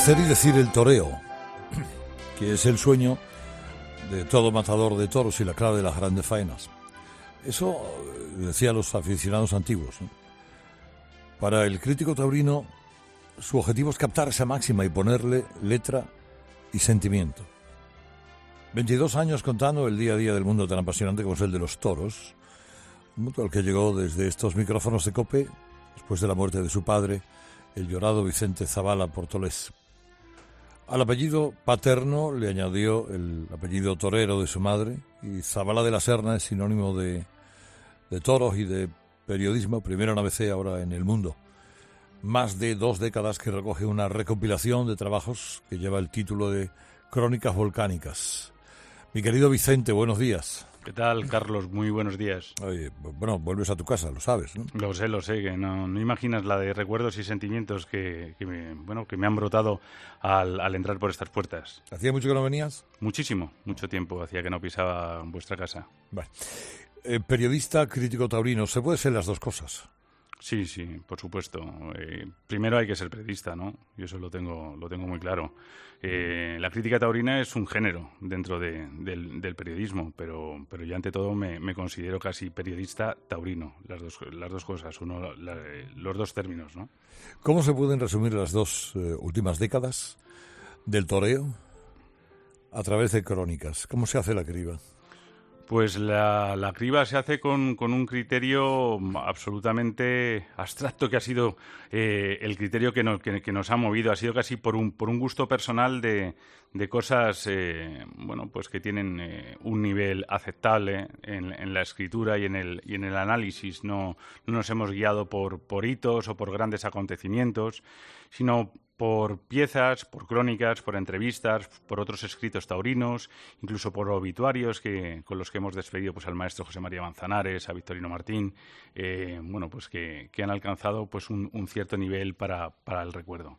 Hacer y decir el toreo, que es el sueño de todo matador de toros y la clave de las grandes faenas. Eso decían los aficionados antiguos, ¿no? Para el crítico taurino, su objetivo es captar esa máxima y ponerle letra y sentimiento. 22 años contando el día a día del mundo tan apasionante como es el de los toros, un mundo al que llegó desde estos micrófonos de COPE, después de la muerte de su padre, el llorado Vicente Zavala Portolés. Al apellido paterno le añadió el apellido torero de su madre, y Zavala de la Serna es sinónimo de toros y de periodismo, primero en ABC, ahora en El Mundo. Más de 2 décadas que recoge una recopilación de trabajos que lleva el título de Crónicas Volcánicas. Mi querido Vicente, buenos días. ¿Qué tal, Carlos? Muy buenos días. Oye, bueno, vuelves a tu casa, lo sabes, ¿no? Lo sé, que no imaginas la de recuerdos y sentimientos que me han brotado al entrar por estas puertas. ¿Hacía mucho que no venías? Mucho tiempo hacía que no pisaba vuestra casa. Vale. Periodista, crítico taurino, ¿se puede ser las dos cosas? Sí, por supuesto. Primero hay que ser periodista, ¿no? Yo eso lo tengo muy claro. La crítica taurina es un género dentro del periodismo, pero yo ante todo me considero casi periodista taurino, las dos cosas, los dos términos, ¿no? ¿Cómo se pueden resumir las dos últimas décadas del toreo a través de crónicas? ¿Cómo se hace la criba? Pues la criba se hace con un criterio absolutamente abstracto, que ha sido el criterio que nos ha movido. Ha sido casi por un gusto personal de cosas pues que tienen un nivel aceptable en la escritura y en el análisis. No nos hemos guiado por hitos o por grandes acontecimientos, sino por piezas, por crónicas, por entrevistas, por otros escritos taurinos, incluso por obituarios con los que hemos despedido pues al maestro José María Manzanares, a Victorino Martín, pues que han alcanzado pues un cierto nivel para el recuerdo.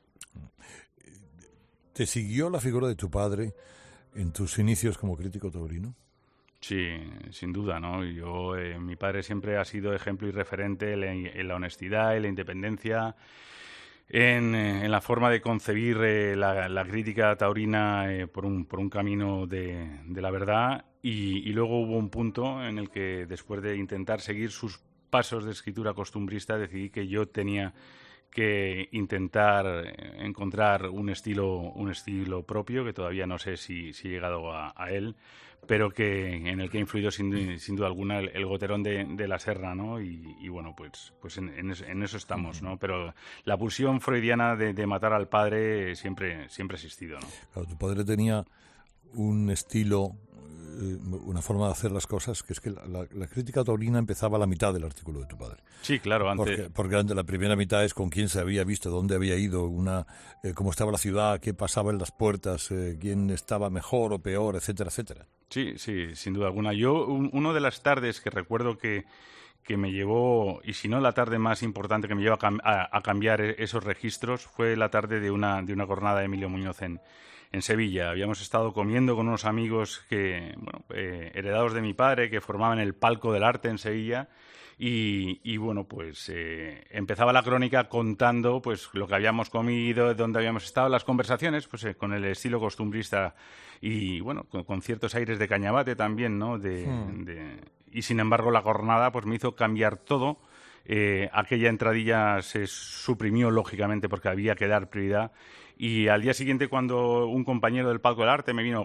¿Te siguió la figura de tu padre en tus inicios como crítico taurino? Sí, sin duda, ¿no? Mi padre siempre ha sido ejemplo y referente en la honestidad, en la independencia, en la forma de concebir la crítica taurina por un camino de la verdad, y luego hubo un punto en el que, después de intentar seguir sus pasos de escritura costumbrista, decidí que yo tenía que intentar encontrar un estilo propio, que todavía no sé si he llegado a él, pero en el que ha influido sin duda alguna el goterón de la Serna, ¿no? Y bueno, pues en eso estamos, ¿no? Pero la pulsión freudiana de matar al padre siempre ha existido, ¿no? Claro, tu padre tenía un estilo, una forma de hacer las cosas, que es que la crítica taurina empezaba a la mitad del artículo de tu padre. Sí, claro, antes. Porque la primera mitad es con quién se había visto, dónde había ido, cómo estaba la ciudad, qué pasaba en las puertas, quién estaba mejor o peor, etcétera, etcétera. Sí, sin duda alguna. Yo, una de las tardes que recuerdo que me llevó, y si no la tarde más importante que me llevó a cambiar esos registros, fue la tarde de una jornada de Emilio Muñoz en Sevilla. Habíamos estado comiendo con unos amigos heredados de mi padre, que formaban el Palco del Arte en Sevilla, y empezaba la crónica contando pues lo que habíamos comido, dónde habíamos estado, las conversaciones con el estilo costumbrista y con ciertos aires de Cañabate también, ¿no? Y sin embargo la jornada pues me hizo cambiar todo. Aquella entradilla se suprimió lógicamente porque había que dar prioridad, y al día siguiente, cuando un compañero del Palco del Arte me vino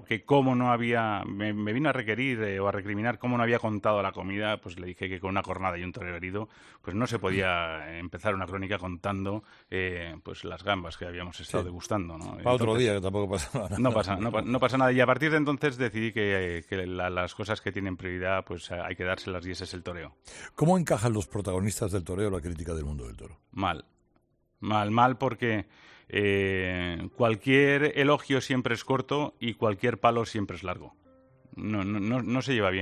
a requerir o a recriminar cómo no había contado la comida, pues le dije que con una cornada y un torero herido pues no se podía empezar una crónica contando pues las gambas que habíamos estado degustando, ¿no? Para otro día, que tampoco pasa nada. No pasa nada, y a partir de entonces decidí que las cosas que tienen prioridad pues hay que dárselas, y ese es el toreo. ¿Cómo encajan los protagonistas del toreo la crítica del mundo del toro? Mal, porque cualquier elogio siempre es corto y cualquier palo siempre es largo. No se lleva bien.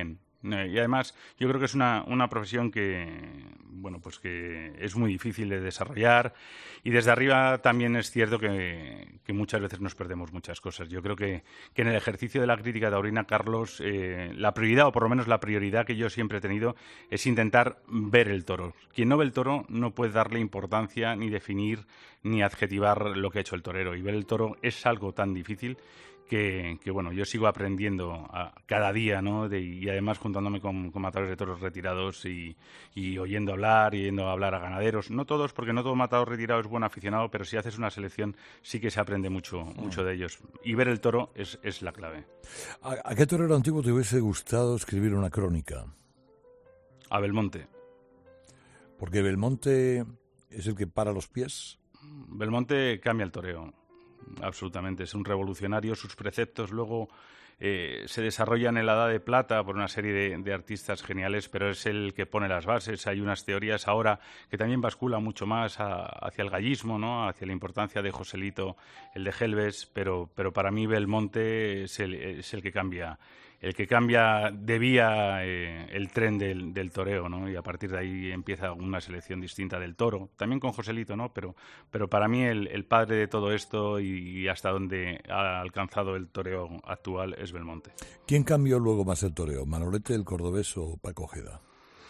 Y además yo creo que es una profesión que, bueno, pues que es muy difícil de desarrollar, y desde arriba también es cierto que muchas veces nos perdemos muchas cosas. Yo creo que en el ejercicio de la crítica taurina, Carlos, la prioridad, o por lo menos la prioridad que yo siempre he tenido, es intentar ver el toro. Quien no ve el toro no puede darle importancia, ni definir, ni adjetivar lo que ha hecho el torero. Y ver el toro es algo tan difícil que bueno, yo sigo aprendiendo cada día, ¿no? Y además juntándome con matadores de toros retirados y oyendo hablar a ganaderos. No todos, porque no todo matador retirado es buen aficionado, pero si haces una selección sí que se aprende mucho de ellos. Y ver el toro es la clave. ¿A qué torero antiguo te hubiese gustado escribir una crónica? A Belmonte. Porque Belmonte es el que para los pies. Belmonte cambia el toreo. Absolutamente, es un revolucionario. Sus preceptos luego se desarrollan en la Edad de Plata por una serie de artistas geniales, pero es el que pone las bases. Hay unas teorías ahora que también basculan mucho más hacia el gallismo, ¿no? Hacia la importancia de Joselito, el de Gelbes, pero para mí Belmonte es el que cambia. El que cambia de vía el tren del toreo, ¿no? Y a partir de ahí empieza una selección distinta del toro, también con Joselito, ¿no? Pero para mí el padre de todo esto y hasta donde ha alcanzado el toreo actual es Belmonte. ¿Quién cambió luego más el toreo? ¿Manolete, el cordobés o Paco Ojeda?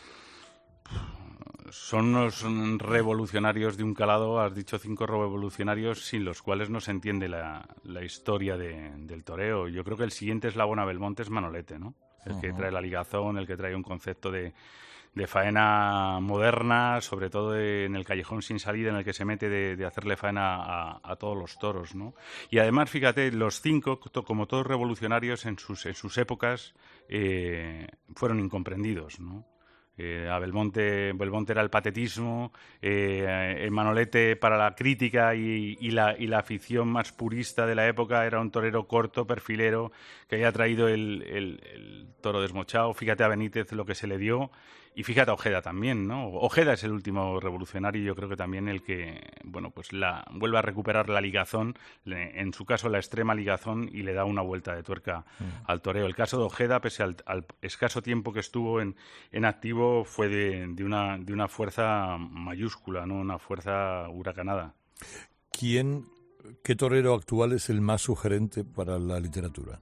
Son unos revolucionarios de un calado, has dicho 5 revolucionarios sin los cuales no se entiende la historia del toreo. Yo creo que el siguiente eslabón a Belmonte es Manolete, ¿no? El que trae la ligazón, el que trae un concepto de faena moderna, sobre todo en el callejón sin salida, en el que se mete de hacerle faena a todos los toros, ¿no? Y además, fíjate, los 5, como todos revolucionarios en sus épocas, fueron incomprendidos, ¿no? A Belmonte era el patetismo, Manolete para la crítica y la afición más purista de la época era un torero corto, perfilero, que había traído el toro desmochado. Fíjate a Benítez lo que se le dio, y fíjate a Ojeda también, ¿no? Ojeda es el último revolucionario, y yo creo que también el que, bueno, pues vuelve a recuperar la ligazón, en su caso la extrema ligazón, y le da una vuelta de tuerca al toreo. El caso de Ojeda, pese al escaso tiempo que estuvo en activo, fue de una fuerza mayúscula, ¿no? Una fuerza huracanada. ¿Qué torero actual es el más sugerente para la literatura?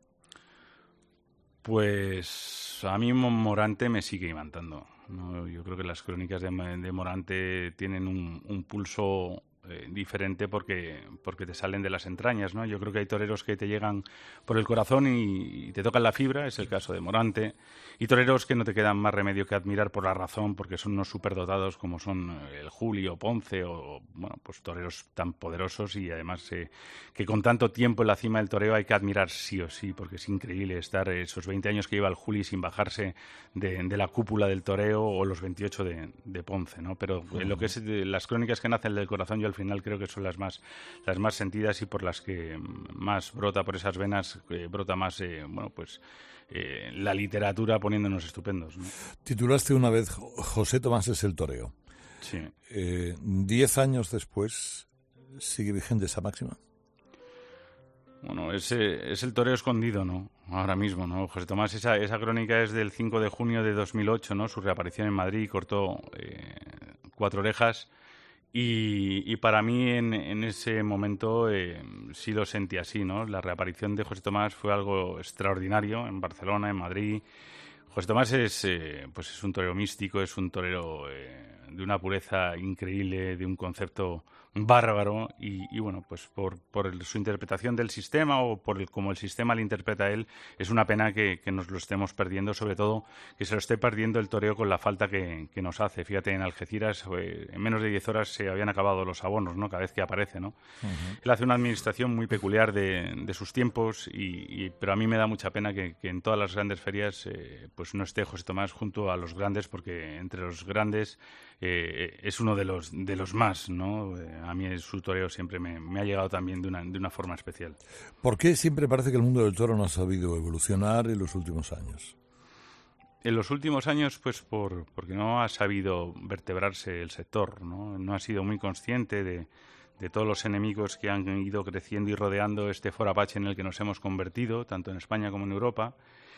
Pues a mí Morante me sigue imantando, ¿no? Yo creo que las crónicas de Morante tienen un pulso diferente porque te salen de las entrañas, ¿no? Yo creo que hay toreros que te llegan por el corazón y te tocan la fibra, es el caso de Morante, y toreros que no te quedan más remedio que admirar por la razón, porque son unos superdotados como son el Julio, Ponce, o bueno, pues toreros tan poderosos, y además que con tanto tiempo en la cima del toreo hay que admirar sí o sí, porque es increíble estar esos 20 años que lleva el Juli sin bajarse de la cúpula del toreo, o los 28 de Ponce, ¿no? Pero lo que es las crónicas que nacen del corazón, yo al final creo que son las más sentidas, y por las que más brota por esas venas, brota más la literatura, poniéndonos estupendos, ¿no? Titulaste una vez José Tomás es el toreo. Sí. 10 años después, ¿sigue vigente esa máxima? Bueno, es el toreo escondido, ¿no? Ahora mismo, ¿no? José Tomás, esa crónica es del 5 de junio de 2008, ¿no? Su reaparición en Madrid, cortó 4 orejas. Y para mí en ese momento sí lo sentí así, ¿no? La reaparición de José Tomás fue algo extraordinario en Barcelona, en Madrid. José Tomás es un torero místico, es un torero de una pureza increíble, de un concepto bárbaro, y bueno, pues por su interpretación del sistema, o como el sistema le interpreta a él, es una pena que nos lo estemos perdiendo, sobre todo que se lo esté perdiendo el toreo con la falta que nos hace. Fíjate, en Algeciras en menos de 10 horas se habían acabado los abonos, ¿no? Cada vez que aparece, ¿no? Uh-huh. Él hace una administración muy peculiar de sus tiempos, pero a mí me da mucha pena que en todas las grandes ferias pues no esté José Tomás junto a los grandes, porque entre los grandes es uno de los más, ¿no? A mí su toreo siempre me ha llegado también de una forma especial. ¿Por qué siempre parece que el mundo del toro no ha sabido evolucionar en los últimos años? En los últimos años, pues porque no ha sabido vertebrarse el sector, ¿no? No ha sido muy consciente de todos los enemigos que han ido creciendo y rodeando este foro Apache en el que nos hemos convertido, tanto en España como en Europa.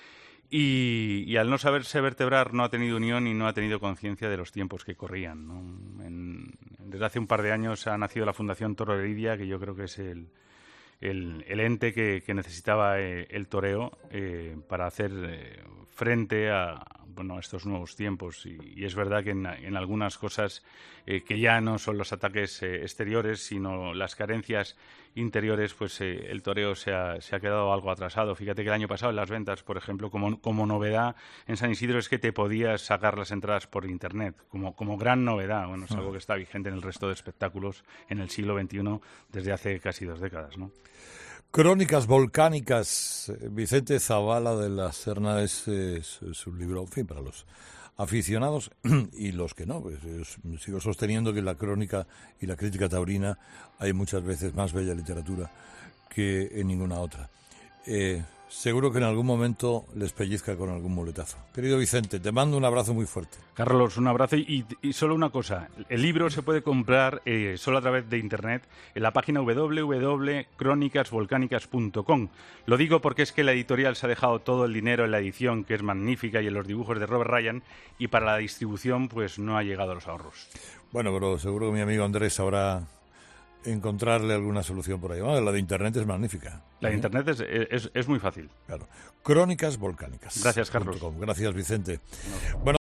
Y al no saberse vertebrar no ha tenido unión y no ha tenido conciencia de los tiempos que corrían, ¿no? Desde hace un par de años ha nacido la Fundación Toro de Lidia, que yo creo que es el ente que necesitaba el toreo para hacer frente a estos nuevos tiempos. Y es verdad que en algunas cosas que ya no son los ataques exteriores, sino las carencias interiores, pues el toreo se ha quedado algo atrasado. Fíjate que el año pasado en las ventas, por ejemplo, como novedad en San Isidro es que te podías sacar las entradas por Internet, como gran novedad. Bueno, es algo que está vigente en el resto de espectáculos en el siglo XXI desde hace casi 2 décadas, ¿no? Crónicas volcánicas. Vicente Zavala de la Serna es un libro, en fin, para los aficionados y los que no. Pues sigo sosteniendo que en la crónica y la crítica taurina hay muchas veces más bella literatura que en ninguna otra. Seguro que en algún momento les pellizca con algún muletazo. Querido Vicente, te mando un abrazo muy fuerte. Carlos, un abrazo y solo una cosa. El libro se puede comprar solo a través de Internet en la página www.cronicasvolcanicas.com. Lo digo porque es que la editorial se ha dejado todo el dinero en la edición, que es magnífica, y en los dibujos de Robert Ryan, y para la distribución pues no ha llegado a los ahorros. Bueno, pero seguro que mi amigo Andrés sabrá encontrarle alguna solución por ahí. Bueno, la de Internet es magnífica. La de Internet es muy fácil. Claro. Crónicas volcánicas. Gracias, Carlos. Gracias, Vicente. No. Bueno.